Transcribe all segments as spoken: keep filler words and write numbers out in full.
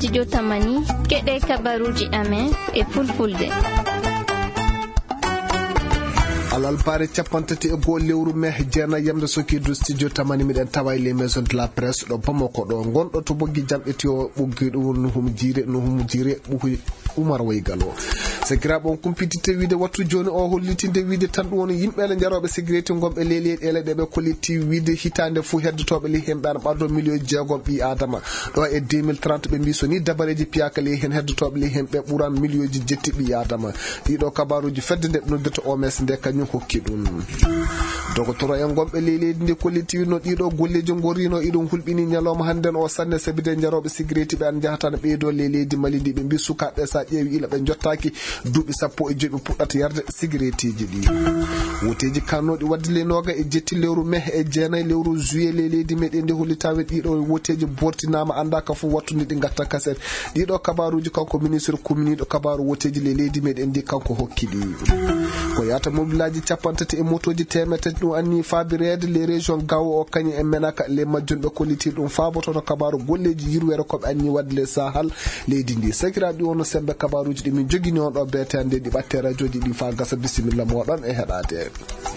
studio Tamani keɗe kabaruji amen e fulfulde. alal pare capantati e go lewru me jeena yamde soki do studio Tamani miɗen tawa les maisons de la presse do Bamako do gondo to boggi jamɓeti o boggi do no hum jire no hum jire buhi Umar Waygalo sekira bon compétiteur wiide wattu joni o hollitinde wiide tan woni yimɓe le jarobe sécurité gombe leli ele de be koliti wiide hitande fu heddotobe li hembe an bardo million jeegom bi adama do e deux mille trente be mbi so ni dabareji piaka li hen heddotobe li hembe buran million ji jetti bi adama dido kabaruji fedde de noddeto o mes de kanyum hokki dum docteur en gombe leli de koliti no dido golleji gorino idon hulbini nyaloma handen o sanne sabide jarobe sécurité be an jahatan be do leli di malidi be mbi sukabe sa ƴeewi ila ɓe jottaki duuɓi sappo e joyi ɓe puɗɗata yarde cigaretteji ɗi woteji kannoɗi wadde le noga e jetti lewru mehe e jeenayi lewru juillet le leydi meɗen nde hollitaɓe ɗiɗo woteji bortinama andaka fof wattude ɗi gatta kaset ɗiɗo kabaruji kanko ministre commune ɗo kabaru woteji le leydi meɗen ndi kanko hokki ɗi ko yata mobilaji capantati e motoji temetati ɗum anni fabirede les régions gawo o kañum e menaka les majjum ɓe kolliti ɗum fabotono kabaru golleji yirwere koɓe anni wadde le sahal leydi ndi sakiraɓe ɗi wonno sembe kabaruji ɗi min jogini on ɗo betende ɗi ɓatte radioji ɗi fa gasa bisimilla moɗon e heɗade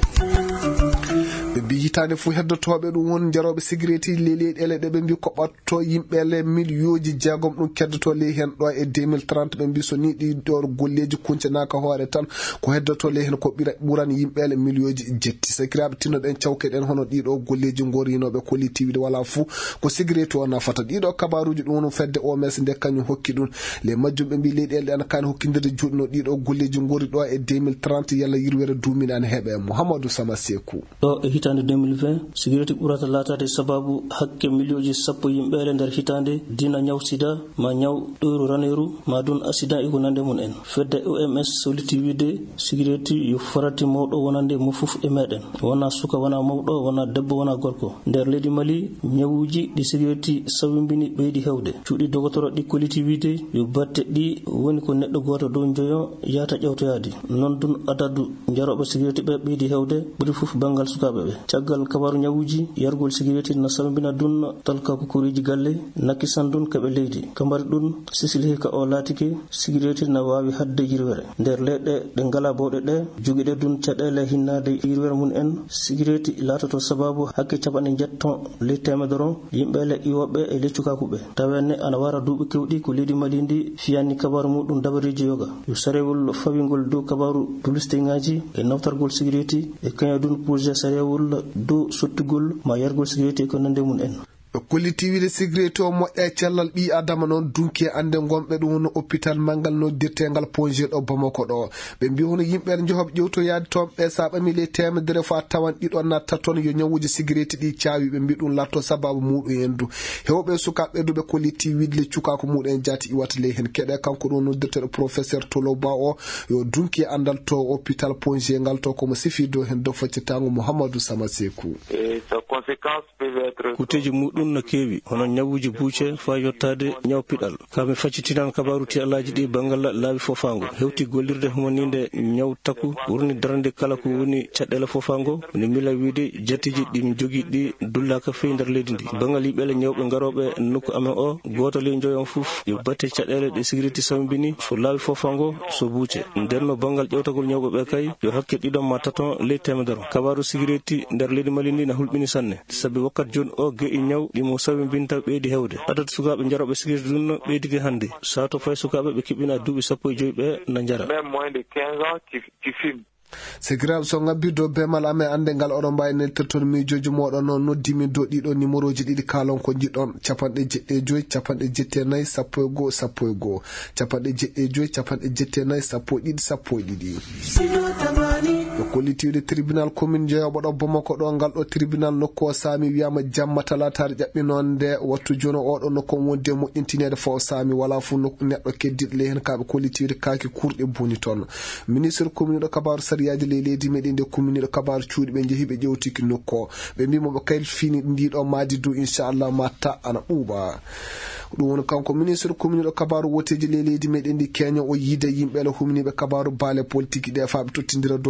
ɓe mbi hitande fu heddotoɓe ɗum won jaroɓe sécurité leli ele ɗe ɓe mbi ko ɓatto yimɓe le millioji jeegom ɗum keddoto le hen ɗo e deux mille trente ɓe mbi so ni ɗi ɗo golleji kuncanaka hoore tan ko heddoto le hen ko ɓuran yimɓe le millioji jetti sakiraɓe tinnoɗen cawkeɗen hono ɗiɗo golleji gorinoɓe collectivité wala fou ko sécurité o nafata ɗiɗo kabaruji ɗum won fedde o mes nde kañum hokki ɗum les majjum ɓe mbi leyɗi ele an kane hokkidede juɗno ɗiɗo golleji gori ɗo e deux mille trente yalla yirwere duminani heeɓe Mouhamadou Sama Sekou ɗo e hitande deux mille vingt sécurité ɓurata latade sababu hakke millioji sappo yimɓere nder hitande dina ñaw sida ma ñaw ɗoyru raneru ma dun accident e ko nande mun en fedde O M S soliti wiide sécurité yo farati mawɗo wonande mo fof e meɗen wona suka wona mawɗo wona debbo wona gorko nder leydi Mali ñawuji ɗi sécurité sawimbini ɓeydi hewde cuuɗi dogotoro ɗi koliti wiide yo batte ɗi woni ko neɗɗo goto dow joyon yata ƴewtoyadi non dun adadu jaroɓe sécurité ɓe ɓeydi hewde ɓuri fof bangal sukaɓe ɓe caggal kabaru ñawuji yargol sécurité na sambina dun talka ko koriji galle nakkisan dun keɓe leydi kambari ɗum sisili ka o laatike sécurité na wawi hadde yirwere nder leɗɗe ɗe ngala bawɗe ɗe joguiɗe dun caɗele hinnade yirwere mun en sécurité latoto sababu hakke capanɗe jetton le temedoro yimɓele iwoɓe e leccukakuɓe tawenne ana wara duuɓi kewɗi ko leydi Mali ndi fiyani kabaru muɗum dabariji yoga yo sarewol fawingol dow kabaru publicité ngaji e nawtargol sécurité e kaña dun projet sarewol dow sottugol ma yargol sécurité ko nande mun en collectivité sécurité o moƴƴa cellal ɓi adama noon dunki ande gomɓe ɗum no hôpital mangal noddirtegal Pongé ɗo Bamako ɗo ɓe mbi hono yimɓe johoɓe ƴewtoyade toon ɓe sa ɓami le temedere fa tawan ɗiɗo natta toon yo ñawuji sécurité ɗi caawi ɓe mbi ɗum latto sababu muɗum en du hewɓe sukaɓe duɓe collectivité le cukako muɗum jati iwata le hen keɗe kanko ɗum noddirteɗo professeur Tolo Ba o yo dunki andal to hôpital Pongé ngal to komo sifi dow hen dow faccitango Mouhamadou Sama Sekou kuteji muɗum no kewi hono ñawuji buuce fa yottade ñaw piɗal kami faccitinan kabaru ti alaji ɗi bangal laabi fofango hewti gollirde humaninde ñaw takku wurni darande kala ko woni caɗɗele fofango ne mila wiide jettiji ɗi jogui ɗi dullaka fewi nder leydi ndi bangal yiɓele ñawɓe garoɓe nokku amen o goto le joyon fof yo batte caɗɗele ɗe sécurité sambini so laabi fofango so buuce ndenno bangal ƴewtagol ñawɓe ɓe kay yo hakke ɗiɗon ma taton ley temedoro kabaru sécurité nder leydi Mali ndi na hulɓini sanne sabi wakkat joni o ge i ñaw ɗimo sawi binta ɓeydi hewde adad sukaɓe jaroɓe sécurité ɗum ɓeydike hande sato fay sukaɓe ɓe kiɓɓina duuɓi sappo e joyi ɓe na jara Sekiraɓe so ngabbi dow bemal amen ande ngal oɗon mbawi neltirton miijoji moɗon noon noddimi dow ɗiɗo numéroji ɗiɗi kalon ko jiɗon capanɗe jeɗɗe joyi capanɗe jette nayyi sappo e goho sappo e goho capanɗe jeɗɗe joyi capanɗe jette nayyi sappo e ɗiɗi sappo e ɗiɗi ɗo kollitiwde tribunal commune jeeyoɓo ɗo Bamako ɗo ngal ɗo tribunal nokku o saami wiyama jamma talatare ƴaɓɓinonde wattu joni oɗo nokku on wonde moƴƴintinede fo o saami wala fu neɗɗo keddiɗo le hen kaɓe kollitiwde kaaki kurɗe boni toon ministre commune ɗo kabaru sariyaji le leydi meɗen nde commune ɗo kabaru cuuɗi ɓe jeehi ɓe ƴewtiki nokku o ɓe mbimo ɓe kayl fini ndiɗo maadi du inchallah matta ana ɓuuɓa ɗum woni kanko ministre commune ɗo kabaru woteji le leydi meɗen ndi Kenya o yiide yimɓe le humniɓe kabaru baale politique ɗe fa ɓe tottidira dow hen hakkille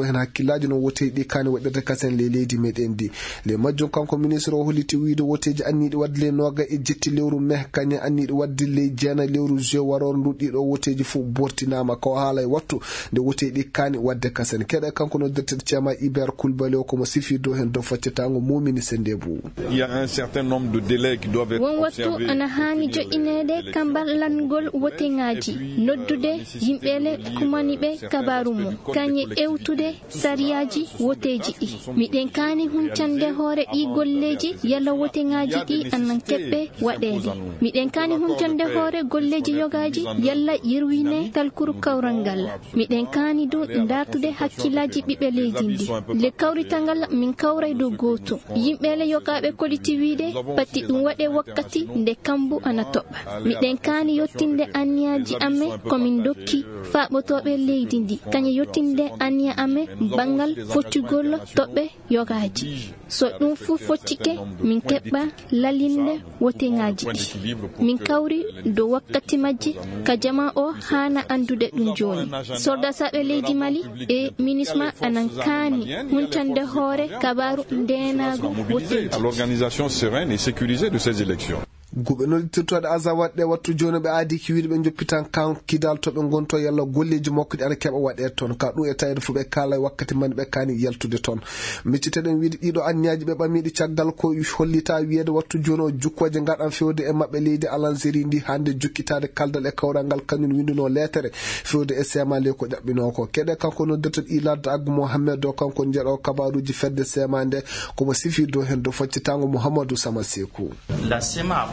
hakkillaji no woteji kani waɗirde kasen le leydi meɗen di le majjum kanko ministre o holliti wiide woteji anniɗi wadde le noga e jetti lewru meh kañe anniɗi wadde le jeena lewru juin waror nduɗɗiɗo woteji fof bortinama ko haala e wattu nde woteji kani wadde kasen keɗe kanko no dirteɗo ceema Iber Coulibaly o komo sifi dow hen dow faccatango mumini sende bou il y a un certain nombre de délais qui doivent être observés ana hani joƴinede kambalangol woteŋaji noddude yimɓele kumaniɓe kabaru mum kañe ewtude sariyaji woteji ɗi miɗen kani huncande hoore ɗi golleji yalla woteŋaji ɗi anan keɓɓe waɗede miɗen kani huncande hoore golleji yogaji yalla yirwine talkuru kawral ngal miɗen kani du dartude hakkillaji ɓiɓɓe leydi ndi le kawritangal min kawray dow goto yimɓele yokaɓe koliti wiide patti ɗum waɗe wakkati nde kambu ana toɓɓa miɗen kani yottinde anniyaji amen komin dokki faɓotoɓe leydi ndi kañe yottinde anniya amen bangal foccugol toɓɓe yogaji so ɗum fu foccike min keɓɓa lalinde woteŋaji ɗi min kawri dow wakkati majji ka jama o hana andude ɗum joni soldasaɓe leydi Mali e MINUSMA anan kani huncande hoore kabaru ndenago woteji à l'organisation sereine et sécurisée de ces élections. Gube no tirtoɗe azawaɗɗe wattu joni ɓe aadi ki wiide ɓe joppitan kan kidal to ɓe gonto yalla golleji mokkuɗi ana keɓa waɗe toon ka ɗum e tawede fu ɓe kala wakkati man ɓe kani yaltude toon micciteɗen wiide ɗiɗo anniyaji ɓe ɓamiɗi caggal ko hollita wiyede wattu joni o jukkoje gaɗan fewde e mabɓe leydi Algérie ndi hande jukkitade kaldal e kawral ngal kañum winduno lettere fewde e sema le ko ƴaɓɓino ko keɗe kanko noddirteɗo Iladou Agou Mohamed o kanko jeeɗo kabaruji fedde sema nde komo sifi dow hen dow faccitango Mouhamadou Sama Sekou. La sema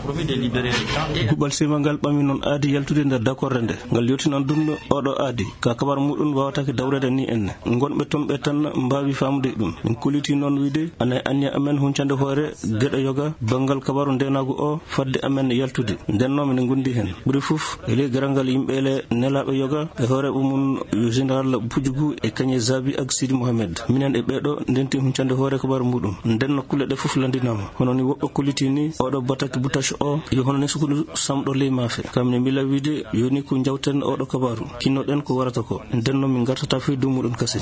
gubal sema ngal ɓami noon aadi yaltude nder dakorde nde ngal yettinan dunno oɗo aadi ka kabar muɗum wawatake dawrede ni enne gonɓe toon ɓe tan mbawi famude ɗum min kuliti noon wiide ana anniya amen huncande hoore gueɗe yoga bangal kabaru ndenagu o fadde amen yaltude ndenno mine gondi hen ɓuuri foof ele garangal yimɓele nelaɓe yoga e hoore ɓumum général Boudjougou e kañe Zabi ak Sidi Mohamed minen e ɓeɗo ndenti huncande hoore kabaru muɗum ndenno kulle ɗe foof landinama hono ni woɓɓe kuliti ni oɗo bataki butache o yo hono ne sukudu samɗo ley maafe kam ne mbila wiide yoni ko jawten oɗo kabaru kinnoɗen ko warata ko ndenno min gartata fe dow muɗum kase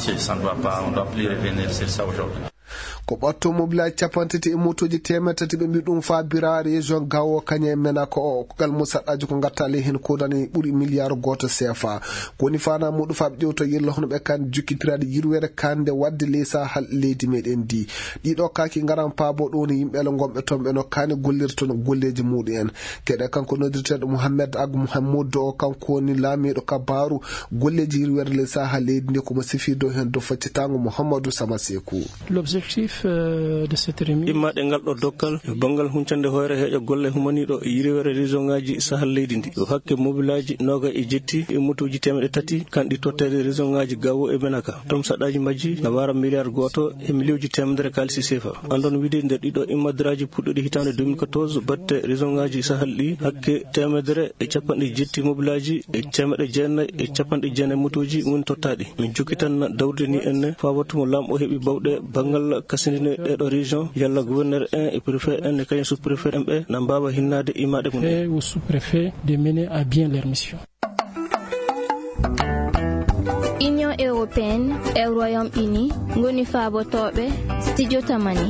ko ɓatto mobilaji capantati e motoji temetati ɓe mbi ɗum fa bira région gawo kañe mena ko o kogal musaɗaji ko gatta ley hen kodani ɓuuri milliard goto C F A koni fana muɗum fa ɓe ƴewto yella hono ɓe kan jukkitirade yirwere kande wadde leysa hal leydi meɗen di ɗiɗo kaki garan paabo ɗo ni yimɓele gonɓe toon ɓe no kani gollirta no golleji muɗum en keɗe kanko noddirteɗo Mouhamed Agou Mouhamadou o kanko woni laamiɗo kabaru golleji yirwere leysa hal leydi ndi komo sifi dow hen dow faccitango Mouhamadou Sama Sekou. L'objectif de cette remise immaɗe ngal ɗo dokkal bangal huncande hoore heƴo golle humaniɗo yiriwere région ngaji sahal leydi ndi hakke mobilaji noga e jetti e motoji temedde tati kanɗi tottede région ngaji gawo e menaka tom saɗaji majji na wara milliard goto e millioji temedere kalisi sefa andon wiide nder ɗiɗo immadiraji puɗɗiɗi hitande deux mille quatorze batte région ngaji sahal ɗi hakke temedere e capanɗe jetti mobilaji e temedde jeenayyi e capanɗe jeenayyi motoji woni tottaɗi min jokkitan dawde ni enne fa wattumo lamɗo heeɓi bawɗe bangal kasindine ɗeɗo région yalla gouverneur un et préfet un e kañum sous préfet en ɓe na mbawa hinnade imaɗe mum et au sous préfet de mener à bien leur mission. Union européenne et Royaume-Uni ngoni fabotoɓe studio tamani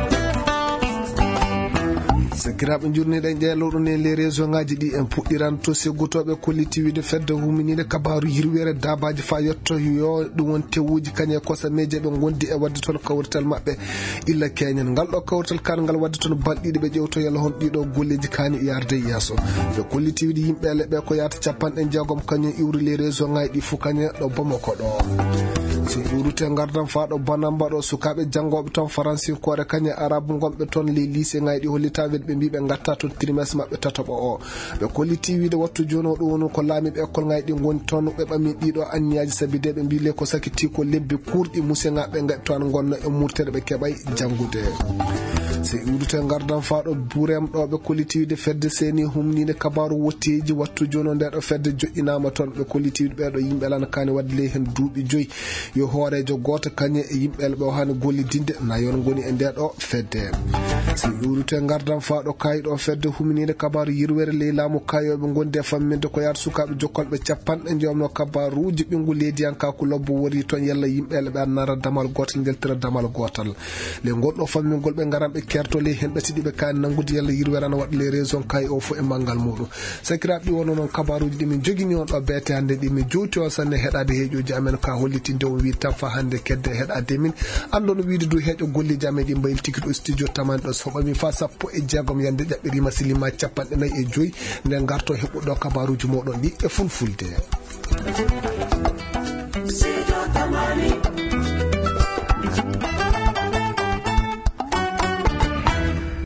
sakiraɓe jurniɗen ƴeeloɗon e les région ngaji ɗi en puɗɗiran to seggutoɓe kolliti wiide fedde huminide kabaru yirwere dabaji fa yetto yo ɗum won tewuji kañe kosameje ɓe gondi e wadde toon kawrital mabɓe illa keñen ngal ɗo kawrital kan ngal wadde toon balɗiɗi ɓe ƴewto yalla hon ɗiɗo golleji kani yarde yesso ɓe kolliti wiide yimɓele ɓe ko yata capanɗe jeegom kañum iwri les région ngaji ɗi fo kañe ɗo Bamako ɗo so iwrute gardan fa ɗo Banamba ɗo sukaɓe jangoɓe toon francinkore kañe arabu gonɓe toon les lycée ngaji ɗi hollitade ɓe mbi ɓe gatta toon trimestre mabɓe tataɓo o ɓe kolliti wiide wattu joni o ɗo woni ko laamiɓe école ngaji ɗi goni toon ɓe ɓami ɗiɗo anniyaji sabi de ɓe mbi le ko sakiti ko lebbi kurɗi museŋaɓe gaɗi toon gonno e murtere ɓe keɓay janggude so iwrute gardan fa ɗo Burem ɗo ɓe kolliti wiide fedde seni humnide kabaru wotteji wattu joni o ndeɗo fedde joƴƴinama toon ɓe kolliti wiide ɓeɗo yimɓe lana kani wadde ley hen duuɓi joyyi yo hoorejo goto kañe e yimɓele ɓe o hani gollidinde nayon goni e ndeɗo fedde so iwrute gardan fa waɗo kayiɗo fedde huminide kabaru yirwere ley laamu kayoɓe gonde e famminde ko yaata sukaɓe jokkolɓe capanɗe jewamno kabaruji ɓingu leydiyankaku lobbo wori toon yalla yimɓele ɓe annara damal gotal geltira damal gotal le gonɗo fammingol ɓe garan ɓe kerto ley hen ɓe tiɗiɓe kani nangude yalla yirwere ana waɗa les raison kay o fo e manggal muɗum sakiraɓe ɗi wono noon kabaruji ɗi min jogini on ɗo beete hande ɗi min jowti on sanne heɗade heeƴoji amen ka hollitinde o wi tan fa hande kedde heɗade min ando no wiide du heeƴo golliji amen ɗi mbayil tigi ɗo studio tamani ɗo soɓami fa sappo e jeegom yande ƴaɓɓirima silima capanɗe nayyi e joyyi nde garto heɓuɗo kabaruji moɗon ɗi e fulfulde. Studio Tamani.